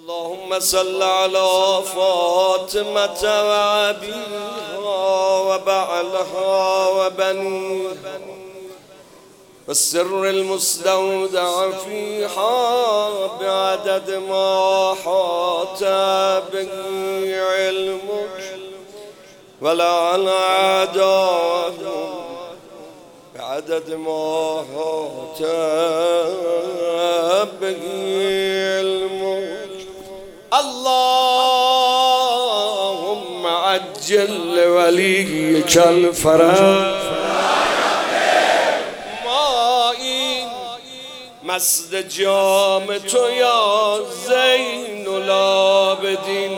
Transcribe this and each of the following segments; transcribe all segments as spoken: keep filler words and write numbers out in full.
اللهم صل على فاطمة وأبيها وبعلها وبنيها والسر المستودع فيها بعدد ما حاط به علمك ولعن أعداءهم بعدد ما حاط به علمك. اللهم عجل وليك الفرج. ما این مست جام تو یا زین العابدین،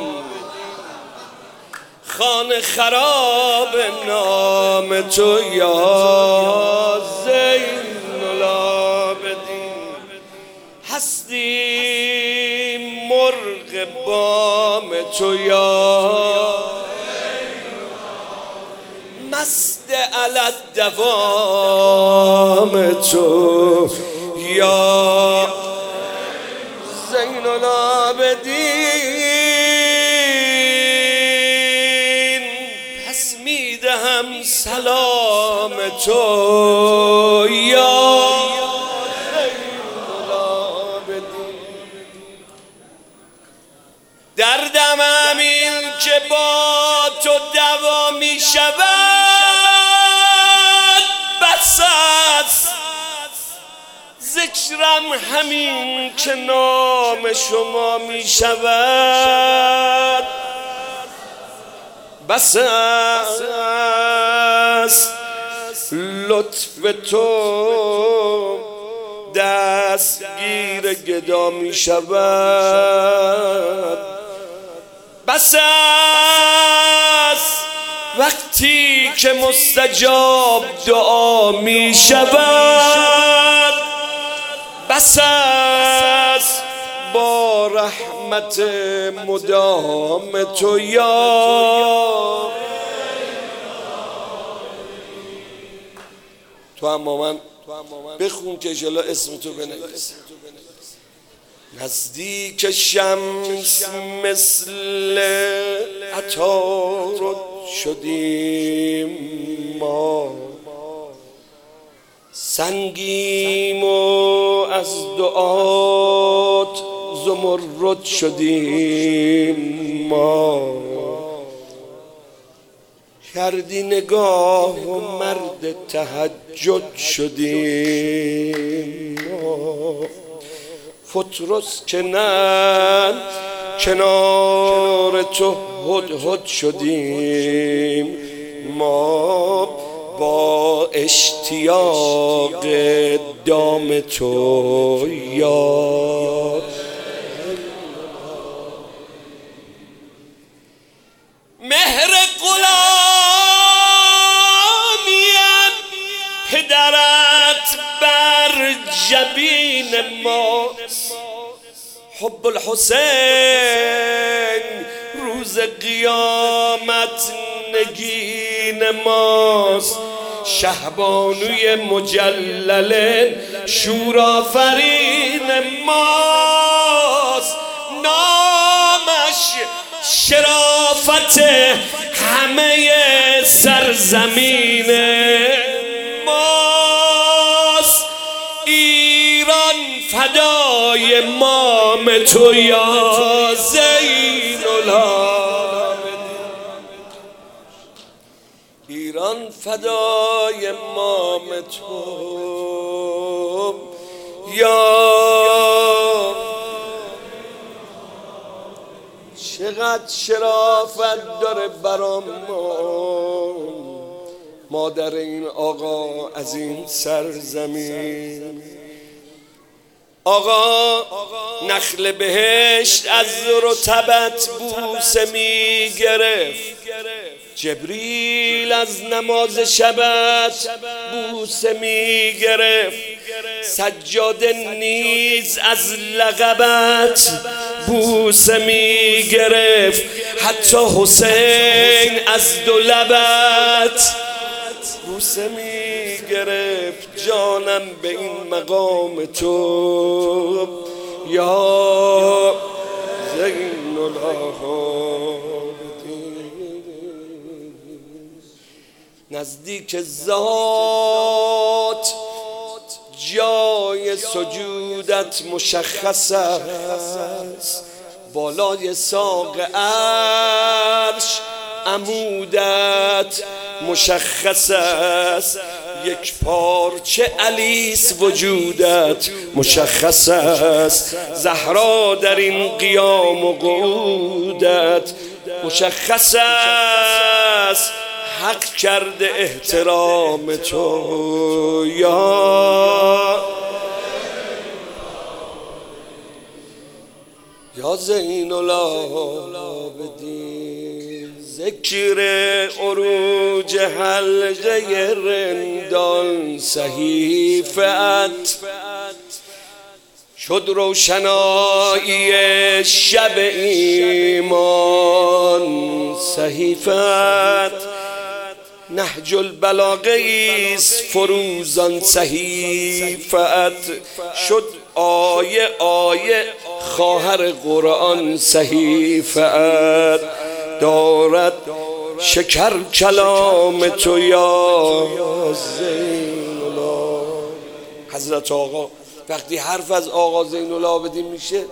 خانه خراب نام تو یا زین العابدین، هستی مرغ بام تو یا مست علت دوام تو یا زین العابدین. پس میدهم سلام تو یا دردم این که با تو دوا می شود، بس است ذکرم همین که نام شما می شود، بس است لطف تو دستگیر گدا می شود، بس است وقتی که مستجاب دعا می شود، بس است با رحمت مدام تو یا تو هم با من بخون که جلو اسم تو بنویسم. نزدیک شمس مثل عطارد شدیم ما، سنگیم و از دعات زمرد شدیم ما، کردی نگاه و مرد تهجد شدیم ما، فترس کنن کنار تو هدهد شدیم ما، با اشتیاق دام تو یا مهر غلامیت پدرت بر جبین ماست، حب الحسین روز قیامت نگین ماست، شهبانوی مجلل شورآفرین ماست، نامش شرافت همه سرزمین ماست، ایران فدای مام تو یا زین العابدین، ایران فدای مام تو یا چقدر شرافت داره برام مادر این آقا از این سرزمین. آقا نخل بهشت از رطبت بوسه می گرفت، جبریل از نماز شبت بوسه می گرفت، سجاده نیز از لقبت بوسه می گرفت، حتی حسین از دو لبت بوسه می گرفت. جانم به این مقام تو یا زین العابدین. نزدیک ذات جای سجودت مشخص است، بالای ساق عرش عمودت مشخص است، یک پارچه علیس وجودت مشخص است، زهرا در این قیام و قعودت مشخص است، حق کرده احترام تو یا یا زین العابدین. ذکر عروج حلقه رندان صحیفت شد روشنایی شب ایمان، صحیفت نهج البلاغه ایست فروزان، صحیفت شد آیه آیه خواهر قرآن، صحیفت دارد شکر کلام تو یا زین العابدین. حضرت آقا وقتی حرف از آقا زین العابدین میشه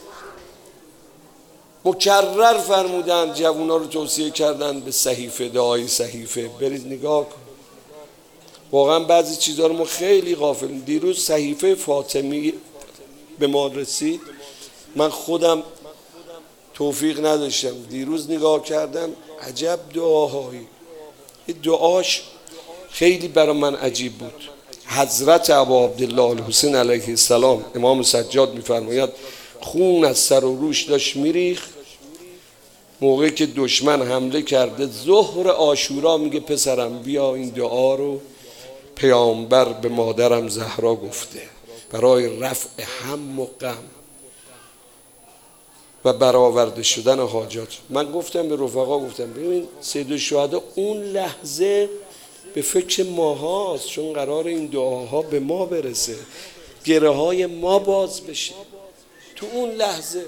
مکرر فرمودن، جوونا رو توصیه کردن به صحیفه، دعای صحیفه. برید نگاه کن، واقعا بعضی چیزها رو ما خیلی غافلیم. دیروز صحیفه فاطمی به ما رسید، من خودم توفیق نداشتم، دیروز نگاه کردم، عجب دعاهایی. دعاش خیلی برای من عجیب بود. حضرت ابا عبدالله الحسین علیه السلام امام سجاد میفرماید خون از سر و روش داشت میریخت موقعی که دشمن حمله کرده ظهر عاشورا، میگه پسرم بیا این دعا رو پیامبر به مادرم زهرا گفته برای رفع هم و غم و برآورده شدن حاجات. من گفتم به رفقا، گفتم ببین سید الشهدا اون لحظه به فکر ماهاست، چون قرار این دعاها به ما برسه، گره های ما باز بشه تو اون لحظه.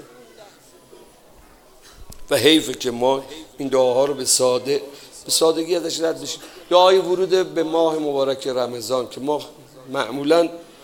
و حیفه که ما این دعاها رو به ساده به سادگی ازش رد بشیم. دعای ورود به ماه مبارک رمضان که ما معمولا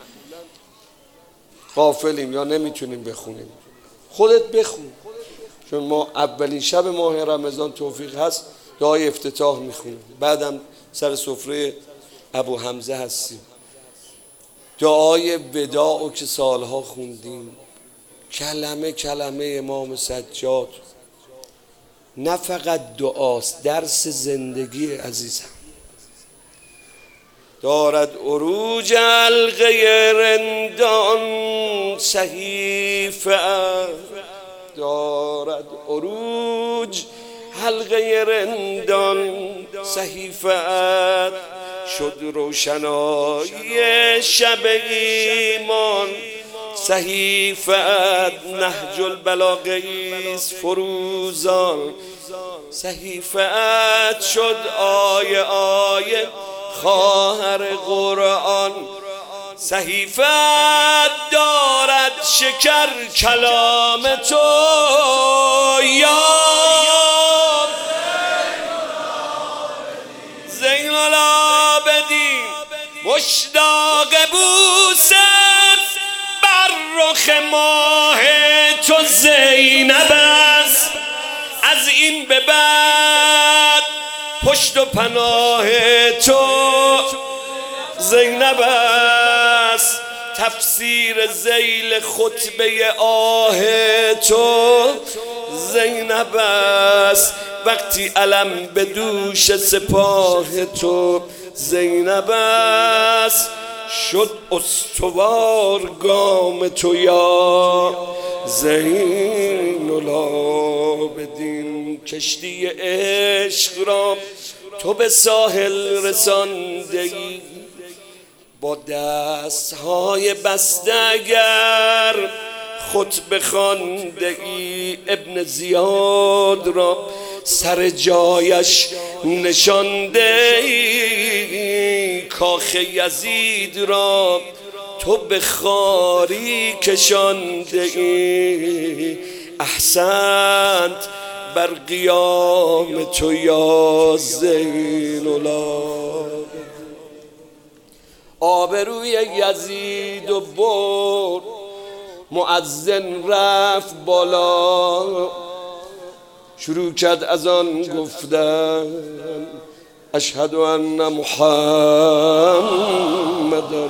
غافلیم یا نمیتونیم بخونیم، خودت بخون، چون ما اولین شب ماه رمضان توفیق هست دعای افتتاح میخونیم، بعدم سر سفره ابو حمزه هستیم، دعای وداع و که سالها خوندیم، کلمه کلمه امام سجاد، نه فقط دعاست، درس زندگی عزیزم. دارد عروج حلقه رندان صحیفه، دارد عروج حلقه رندان صحیفه شد روشنایی شب ایمان، صحیفه نهج البلاغه ایست فروزان، صحیفه شد آیه آیه خواهر قرآن، صحیفه دارد شکر کلام تو یا زین العابدین. مشتاق بوسه بر رخ ماه تو زینب است، از این به بعد پشت و پناه تو زینب است، تفسیر ذیل خطبه آه تو زینب است، وقتی علم به دوش سپاه تو زینب است، شد استوار گام تو یا زین العابدین. کشتی عشق را تو به ساحل رسانده ای، با دستهای بسته اگر خطبه خوانده ای، ابن زیاد را سر جایش نشانده ای، کاخ یزید را تو به خواری کشانده ای، احسنت بر قیام تو یا زین العابدین. آبروی یزید و برد، مؤذن رفت بالا، شروع کرد از آن گفتن اشهد ان محمدن.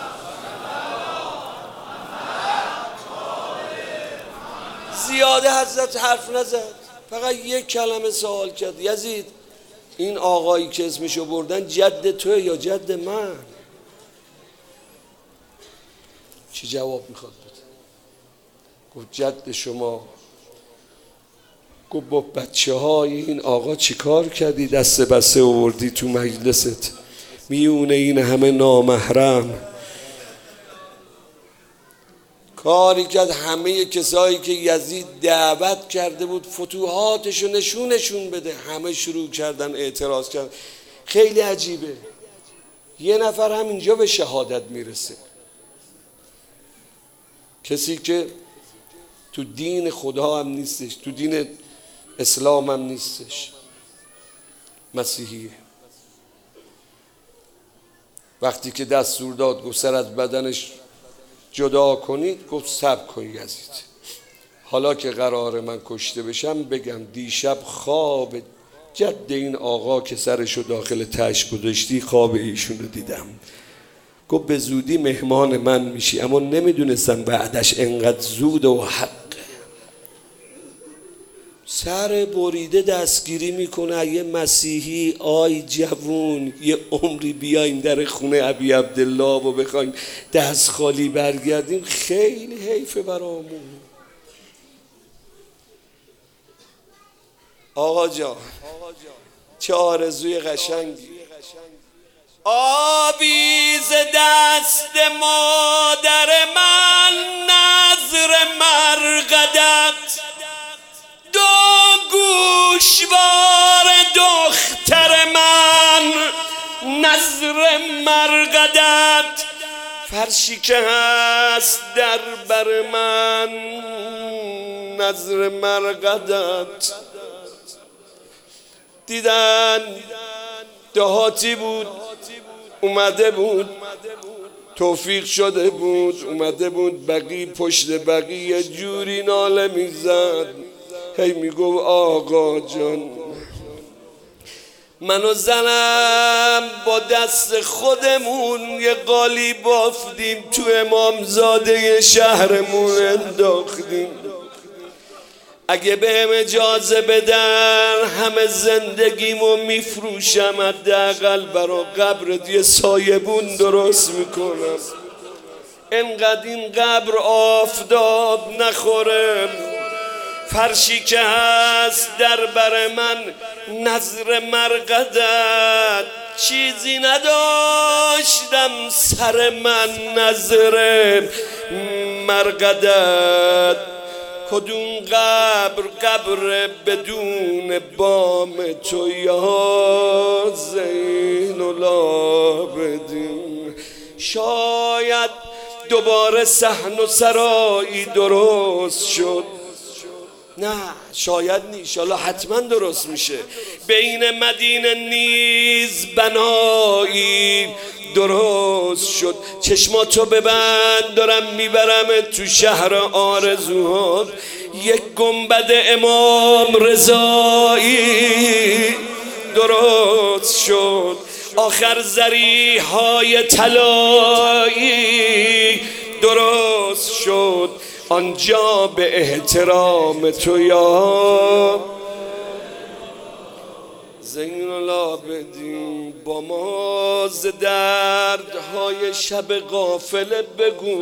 زیاده حضرت حرف نزد، فقط یک کلمه سوال کرد یزید این آقایی که اسمشو بردن جد توه یا جد من؟ چی جواب میخواد بده؟ گفت جد شما. گفت با بچه های این آقا چی کار کردی دست بسته آوردی تو مجلست میونه این همه نامحرم؟ کاری کرد همه کسایی که یزید دعوت کرده بود فتوحاتشو نشونشون بده، همه شروع کردن اعتراض کردن. خیلی عجیبه، یه نفر هم اینجا به شهادت میرسه، کسی که تو دین خدا هم نیستش، تو دین اسلام هم نیستش، مسیحیه. وقتی که دستور داد گفت سر از بدنش جدا کنید، گفت صبر کن یزید، حالا که قراره من کشته بشم بگم دیشب خواب جد این آقا که سرشو داخل تشت گذاشتی خواب ایشون رو دیدم. گفت به زودی مهمان من میشی، اما نمیدونستم بعدش انقدر زود و حق. سر بریده دستگیری میکنه یه مسیحی. آی جوون، یه عمری بیایم در خونه ابی عبدالله و بخوایم دست خالی برگردیم، خیلی حیفه برامون. آقا جان چه آرزوی قشنگی. آبیز دست مادر من، نظر مرقدت، دو گوشوار دختر من، نظر مرقدت، فرشی که هست در بر من، نظر مرقدت. دیدن دهاتی بود اومده بود، توفیق شده بود اومده بود، بقی پشت بقی یه جوری ناله میزد، هی میگو آقا جان من و زنم با دست خودمون یه قالی بافتیم تو امامزاده شهرمون انداختیم، اگه بهم اجازه بدن همه زندگیمو میفروشم، حداقل برا قبرت یه سایبون درست میکنم، انقدر این قبر آفتاب نخورم، فرشی که هست در بر من، نظر مرقدت، چیزی نداشتم سر من، نظر مرقدت. کدوم قبر قبر بدون بام تو یا زین العابدین. شاید دوباره صحن و سرایی درست شد، نه شاید نیست، انشالله حتما درست میشه. بین مدینه نیز بنایی درست شد. چشماتو ببند دارم میبرم تو شهر آرزوهات، یک گنبد امام رضایی درست شد، آخر زری های طلایی درست شد، آنجا به احترام تو یا زین العابدین. با ما ز دردهای شب غافله بگو،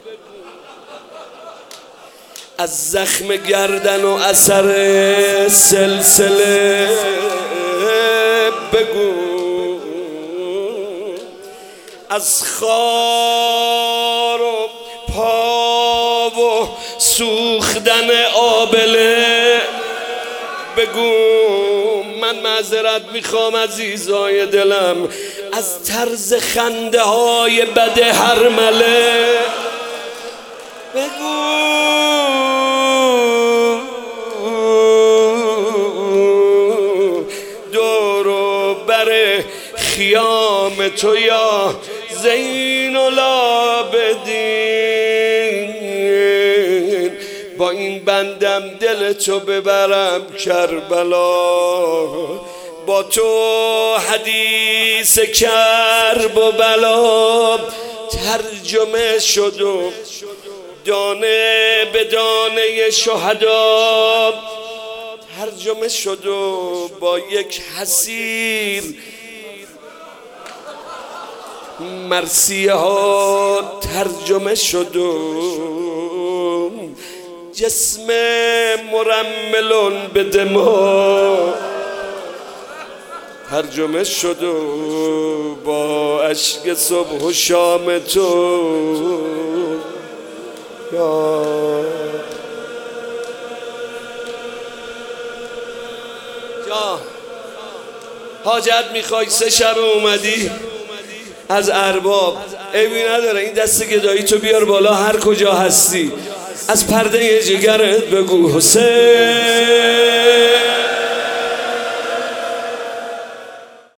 از زخم گردن و اثر سلسله بگو، از خار و پا و سوختن آبله بگو. من معذرت میخوام عزیزای دلم از طرز خنده های بد هرمله بگو. خیام تو یا زین العابدین. با این بندم دل تو ببرم کربلا، با تو حدیث کرب و بلا ترجمه شد و دانه به دانه شهدا ترجمه شد و با یک حسیر مرثیه ها ترجمه شد و جسم مرملون به دما ترجمه شد و با اشک صبح و شام تو جا حاجت میخوای سه شب اومدی از ارباب، عیبی نداره این دست گدایی تو بیار بالا هر کجا هستی، از پرده جگرت بگو حسین